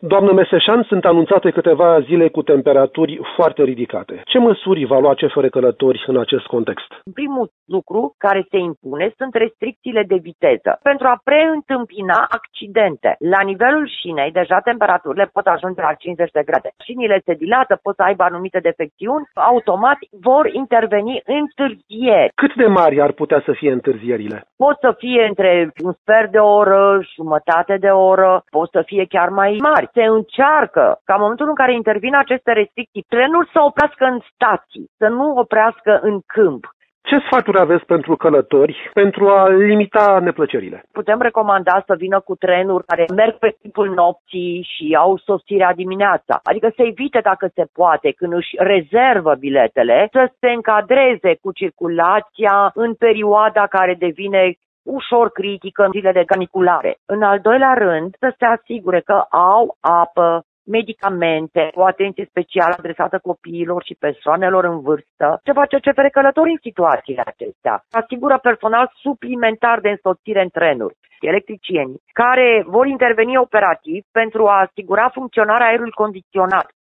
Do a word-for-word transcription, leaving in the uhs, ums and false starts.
Doamnă Meseșan, sunt anunțate câteva zile cu temperaturi foarte ridicate. Ce măsuri va lua C F R Călători în acest context? Primul lucru care se impune sunt restricțiile de viteză. Pentru a preîntâmpina accidente, la nivelul șinei, deja temperaturile pot ajunge la cincizeci de grade. Șinile se dilată, pot să aibă anumite defecțiuni, automat vor interveni întârzieri. Cât de mari ar putea să fie întârzierile? Pot să fie între un sfert de oră, jumătate de oră, pot să fie chiar mai mari. Se încearcă ca în momentul în care intervin aceste restricții, trenul să oprească în stații, să nu oprească în câmp. Ce sfaturi aveți pentru călători pentru a limita neplăcerile? Putem recomanda să vină cu trenuri care merg pe timpul nopții și au sosirea dimineața. Adică să evite, dacă se poate, când își rezervă biletele, să se încadreze cu circulația în perioada care devine ușor critică în zilele caniculare. În al doilea rând, să se asigure că au apă, medicamente, o atenție specială adresată copiilor și persoanelor în vârstă. Ce face C F R Călători în situațiile acestea? Asigură personal suplimentar de însoțire în trenuri, electricieni, care vor interveni operativ pentru a asigura funcționarea aerului condiționat.